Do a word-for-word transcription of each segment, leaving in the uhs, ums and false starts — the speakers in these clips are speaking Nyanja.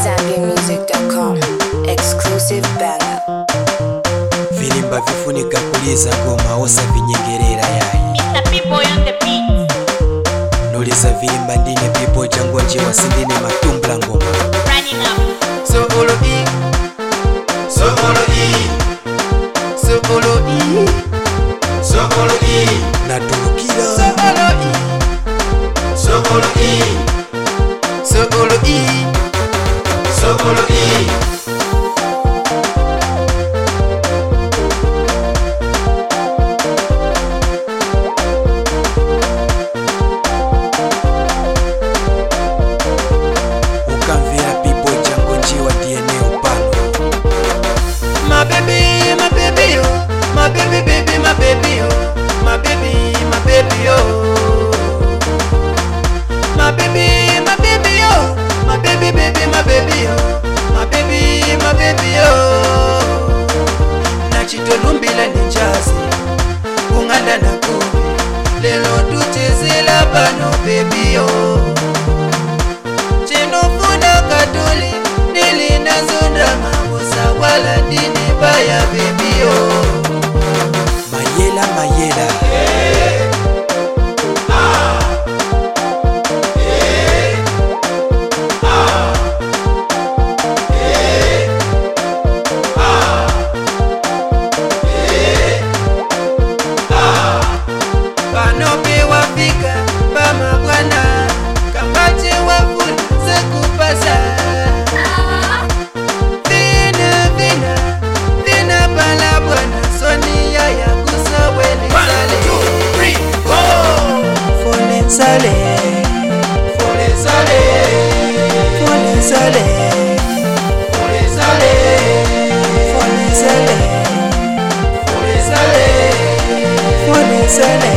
zambia music dot com. Exclusive banger. Vilimba vifunika kuliza ngoma osa vinyengerera yayi mister People on the beat. Nuliza vilimba ndine people jangu njiwa sindine matumbla ngoma Running up. So olo i So olo i So olo i So olo i Natulukira So olo i So olo i So olo i So olo i Chitolumbila ninjazi kunganda na kubi lelo tuchezela pano baby yo chinofuna katuli nili nazondra mabusa wala dini baya baby yo mayela mayela hey. Ah. Hey. Ah. Hey. Ah. Panope wafika pama bwana kambache wafuna sekupasa Vina vina vina pala bwana sonia ya kusawele sale Fole sale Fole sale Fole sale Fole sale Fole sale Fole sale Fole sale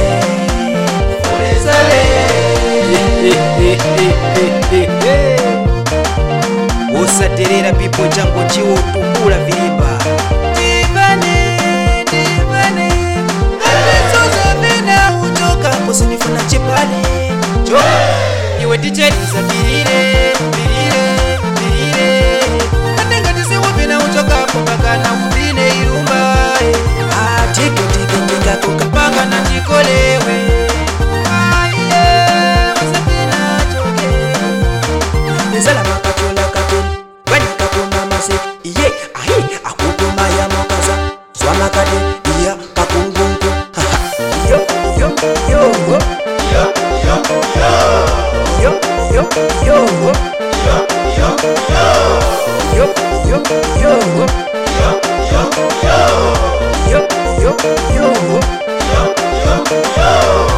Osaterera people jango chiwo tukula vilimba Divane, divane Apesoza vina uchoka Posinifuna chipane Jo, iwe ticheriza birire, birire, birire Katenga tisiwa vina uchoka Popakana ubine irumba Ah, tike tike njinga kukapanga na chikolewe Zala makatola katoni Wena kakuma masik Iye ahi akukuma ya mokaza Swama kade iya kakungungu Yo yo yo Yo yo yo Yo yo yo Yo yo yo Yo yo yo Yo yo yo Yo yo yo Yo yo yo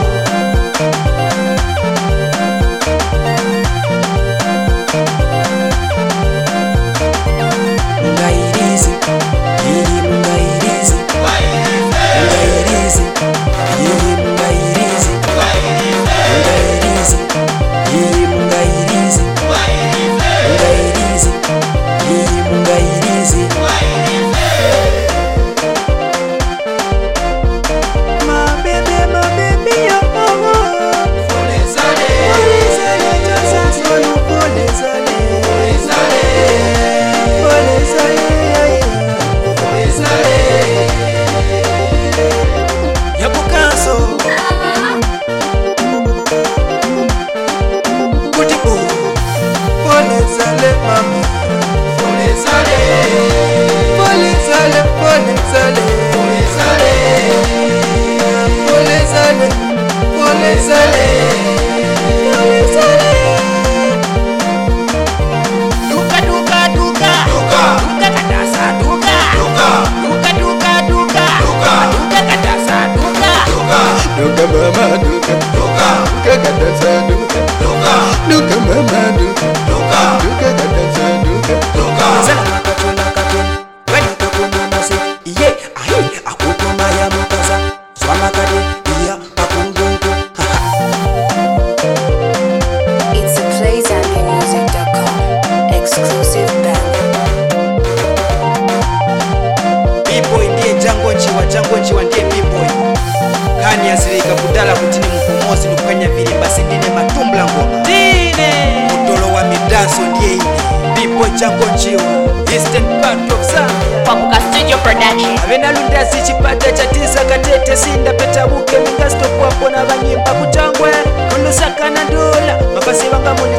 Kani asirika kudala kutini mkumosi nukwenye vilimba sindine matumbla ngoma Dine Mutolo wa midani chiwa eastern part of Zambia. Papuka Studio Production. Abenalunda zichipata chatisa katete sinda petabuke mingasto kuwapona banyimba kuchangwe kulusaka na dola mapasi banga muli